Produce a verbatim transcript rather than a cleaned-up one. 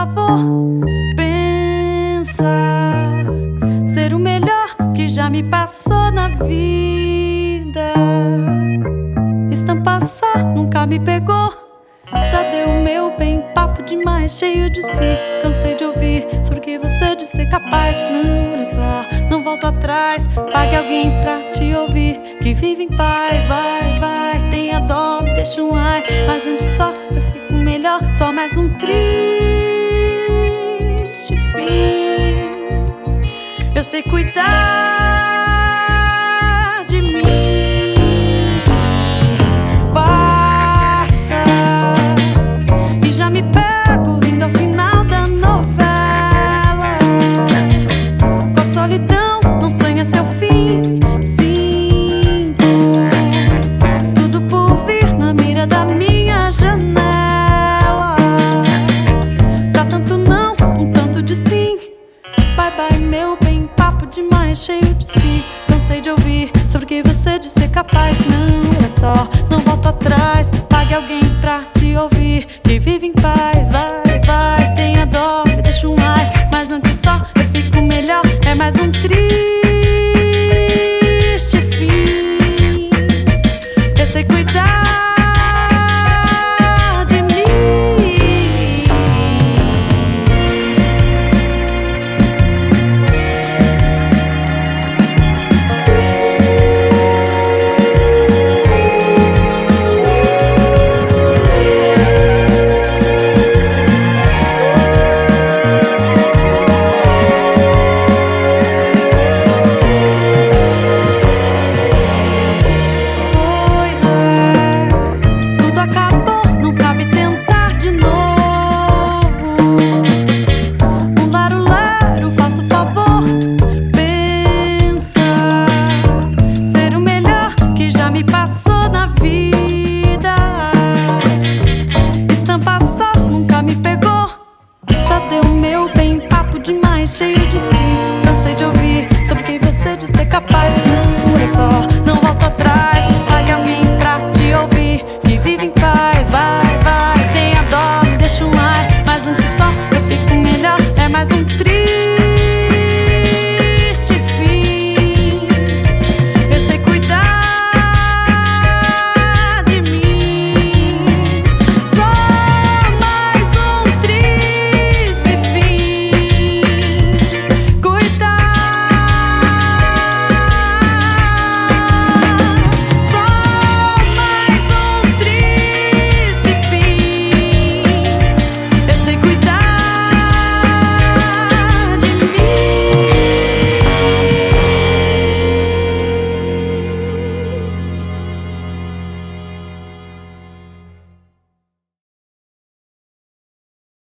favor, pensa ser o melhor que já me passou na vida. Estampa só nunca me pegou. Já deu o meu bem, papo demais, cheio de si. Cansei de ouvir sobre o que você de ser capaz. Não, olha só, não volto atrás. Pague alguém pra te ouvir, que vive em paz. Vai, vai, tenha dó, me deixa um ai. Mas antes só, eu fico melhor. Só mais um triste fim. Eu sei cuidar de mim. Cheio de si, cansei de ouvir sobre o que você de ser capaz. Não é só, não volto atrás. Pague alguém pra te ouvir, que vive em paz. Vai, vai, tenha dó, me deixa um ai. Mas antes só, eu fico melhor. É mais um triste fim. Eu sei cuidar de mim. Cheio de si, cansei de ouvir sobre quem você de ser capaz. Não é só